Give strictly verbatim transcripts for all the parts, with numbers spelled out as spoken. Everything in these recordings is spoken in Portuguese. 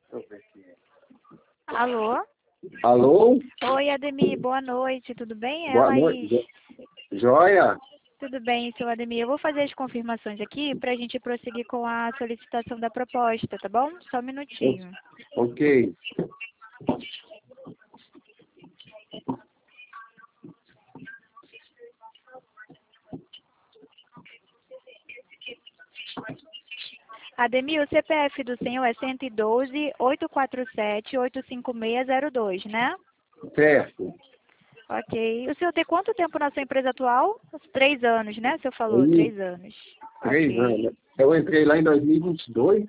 Deixa eu ver aqui. Alô? Alô? Oi, Ademir, boa noite, tudo bem? É a Boa noite. Laís. Jo- Joia? Tudo bem, seu Ademir? Eu vou fazer as confirmações aqui para a gente prosseguir com a solicitação da proposta, tá bom? Só um O- minutinho. Ok. Ademir, o C P F do senhor é cento e doze, oitocentos e quarenta e sete, oitocentos e cinquenta e seis zero dois, né? Certo. Ok. O senhor tem quanto tempo na sua empresa atual? Três anos, né? O senhor falou, Aí, três anos. três Ok. anos. Eu entrei lá em dois mil e vinte e dois.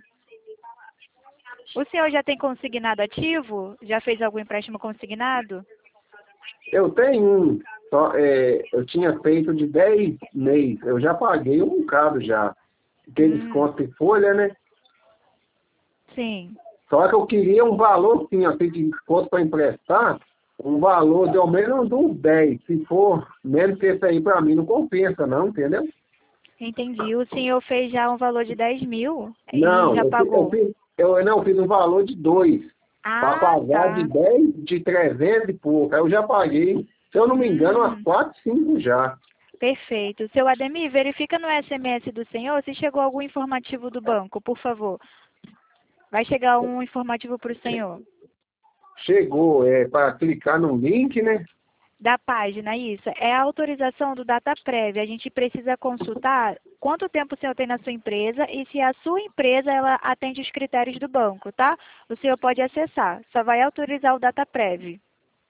O senhor já tem consignado ativo? Já fez algum empréstimo consignado? Eu tenho um. Só, é, eu tinha feito de dez meses. Eu já paguei um bocado já. Aquele Hum, desconto em folha, né? sim. Só que eu queria um valor, sim, assim, de desconto para emprestar, um valor de ao menos uns dez. Se for menos que esse aí, para mim, não compensa, não, entendeu? Entendi. O senhor fez já um valor de dez mil e Não, já eu, fi- eu, pagou? fiz, eu não fiz um valor de dois. Para Ah, pagar de tá. dez, de trezentos e pouco. Aí eu já paguei, se eu não me engano, umas Hum, quatro, cinco já. perfeito. Seu Ademir, verifica no S M S do senhor se chegou algum informativo do banco, por favor. Vai chegar um informativo para o senhor. Chegou, é, para clicar no link, né? Da página, isso. É a autorização do data prévia. A gente precisa consultar quanto tempo o senhor tem na sua empresa e se a sua empresa ela atende os critérios do banco, tá? O senhor pode acessar. Só vai autorizar o data prévio.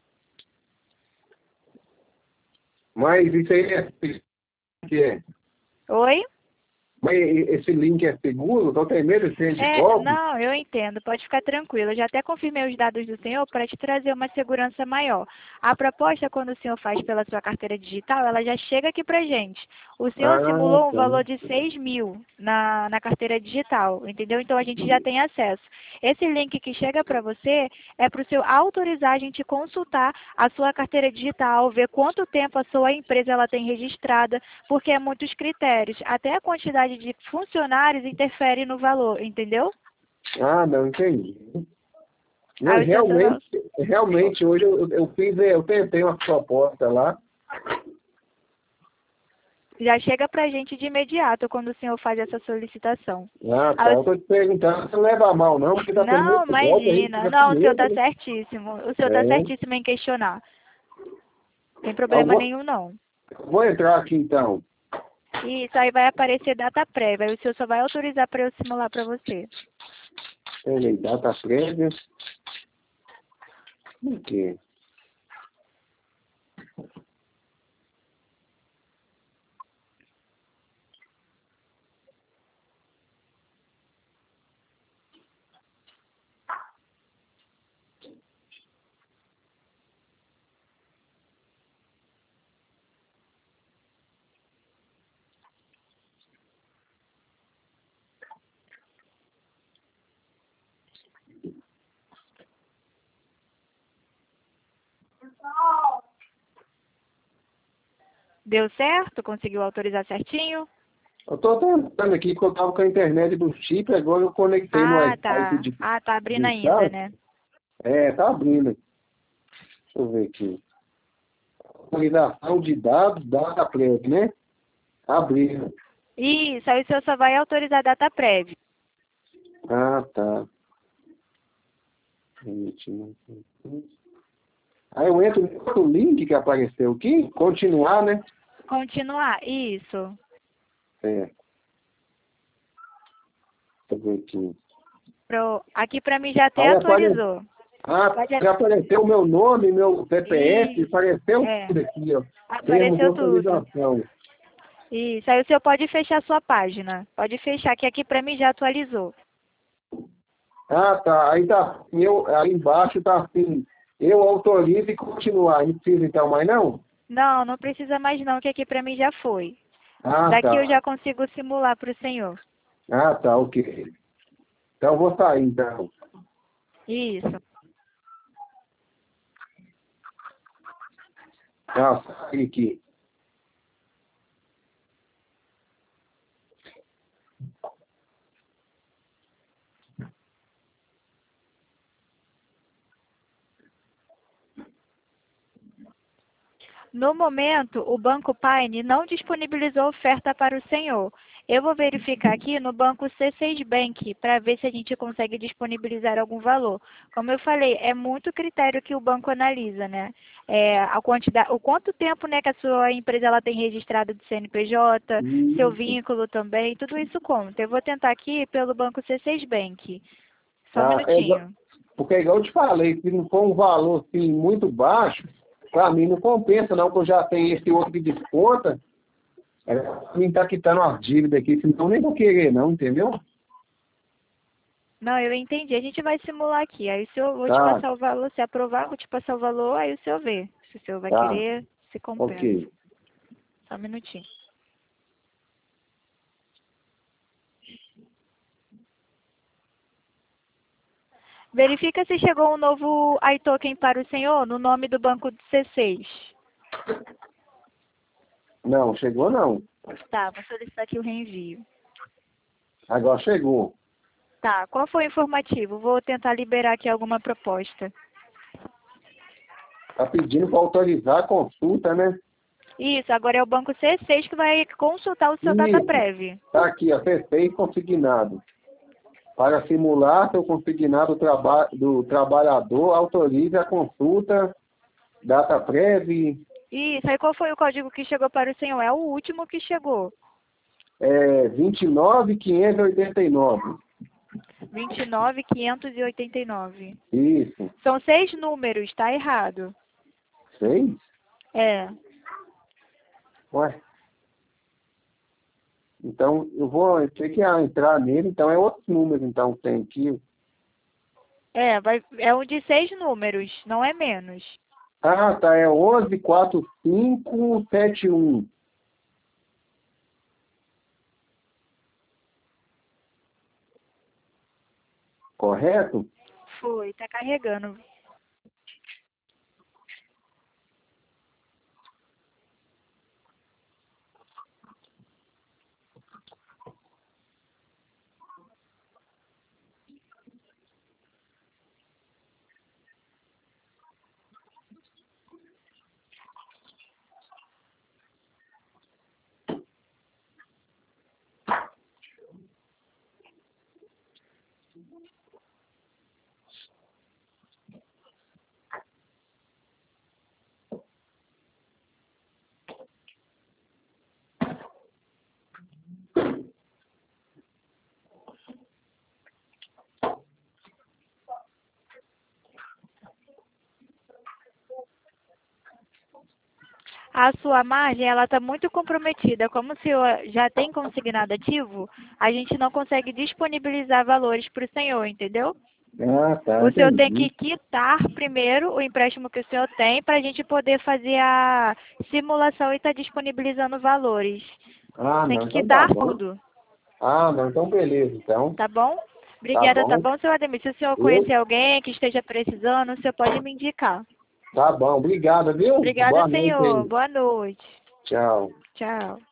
Mas isso aí é, que é. Oi? Mas esse link é seguro? Então tem medo de ser de É, golpe? não, eu entendo, pode ficar tranquilo. Eu já até confirmei os dados do senhor para te trazer uma segurança maior. A proposta, quando o senhor faz pela sua carteira digital, ela já chega aqui para gente. O senhor Ah, simulou um tá. valor de seis mil na, na carteira digital, entendeu? Então a gente já tem acesso. Esse link que chega para você é para o senhor autorizar a gente consultar a sua carteira digital, ver quanto tempo a sua empresa ela tem registrada, porque é muitos critérios. Até a quantidade de funcionários interfere no valor, entendeu? Ah, não, entendi. Não, Aí o senhor só vai... realmente, realmente, hoje eu, eu fiz, é, eu tentei uma proposta lá. já chega pra gente de imediato quando o senhor faz essa solicitação. Ah, tá. Aí Eu o- tô te perguntando se não leva a mal, não, porque tá tendo Não, muito golpe, a gente imagina. fica com Não, o senhor medo, tá né? certíssimo. O senhor tá É. certíssimo em questionar. Tem Eu problema vou, nenhum, não. vou entrar aqui então. Isso aí vai aparecer data prévia. Aí o senhor só vai autorizar para eu simular para você. Peraí, data prévia. Aqui. Deu certo? Conseguiu autorizar certinho? Eu tô tentando aqui, porque eu tava com a internet do chip, agora eu conectei no Ah, Wi-Fi tá. de, Ah, tá abrindo de ainda, casa. né? É, tá abrindo. Deixa eu ver aqui. Atualização de dados, data prévia, né? Abrindo. Isso, aí o senhor só vai autorizar data prévia. Ah, tá. Aí eu entro no outro link que apareceu aqui, continuar, né? Continuar, isso. É, deixa eu ver aqui. Pro... Aqui pra mim já até Aí apare... atualizou. Ah, Pode... já apareceu o meu nome, meu C P F, Isso, apareceu é. tudo aqui, ó. Termos de Apareceu tudo. autorização. Isso, aí o senhor pode fechar a sua página. Pode fechar, que aqui pra mim já atualizou. Ah, tá. Aí tá, eu, aí embaixo tá assim, eu autorizo e continuar. Não precisa então mais não? Não, não precisa mais não, que aqui pra mim já foi. Ah, Daqui eu tá. já consigo simular pro senhor. Ah, tá, ok. Então eu vou sair então. Isso. Ah, saí aqui. No momento, o Banco Paine não disponibilizou oferta para o senhor. Eu vou verificar aqui no banco C seis Bank para ver se a gente consegue disponibilizar algum valor. Como eu falei, é muito critério que o banco analisa, né? É, a quantidade, o quanto tempo, né, que a sua empresa ela tem registrado de C N P J, seu Isso. vínculo também, tudo isso conta. Eu vou tentar aqui pelo banco C seis Bank. Só um Tá? É igual- minutinho. porque igual eu te falei, se não for um valor assim, muito baixo, para mim não compensa não, que eu já tenho esse outro que desconta. É, mim tá quitando as dívidas aqui, senão nem vou querer não, entendeu? Não, eu entendi. A gente vai simular aqui. Aí se eu vou te Tá, passar o valor, se aprovar, vou te passar o valor, aí o senhor vê. Se o senhor vai tá, querer, se compensa. ok. Só um minutinho. Verifica se chegou um novo iToken para o senhor no nome do banco do C seis. Não, chegou não. Tá, vou solicitar aqui o reenvio. Agora chegou. Tá, qual foi o informativo? Vou tentar liberar aqui alguma proposta. Tá pedindo para autorizar a consulta, né? Isso, agora é o banco C seis que vai consultar o seu Isso. DataPrev. Tá aqui, ó, C seis consignado. Para simular seu consignado traba do trabalhador, autorize a consulta, data prévia, Isso, aí qual foi o código que chegou para o senhor? É o último que chegou. é, vinte e nove mil quinhentos e oitenta e nove. vinte e nove mil quinhentos e oitenta e nove. Isso. São seis números, tá errado. Seis? É. Ué. Então, eu vou ter que entrar nele, então é outros números, então, que tem aqui. É, vai, é um de seis números, não é menos. Ah, tá, é onze quatro cinco sete um. Correto? Foi, tá carregando. A sua margem, ela está muito comprometida. Como o senhor já tem consignado ativo, a gente não consegue disponibilizar valores para o senhor, entendeu? Ah, tá, O senhor tem que entendi. quitar primeiro o empréstimo que o senhor tem para a gente poder fazer a simulação e estar disponibilizando valores. Ah, Tem não, que então tá quitar bom. tudo, Ah, não, então beleza, então. tá bom? Tá Obrigada, tá bom. bom, senhor Ademir? Se o senhor Eu? conhecer alguém que esteja precisando, o senhor pode me indicar. Tá bom, obrigado, viu? Obrigada, Boa noite senhor. aí. Boa noite. Tchau. Tchau.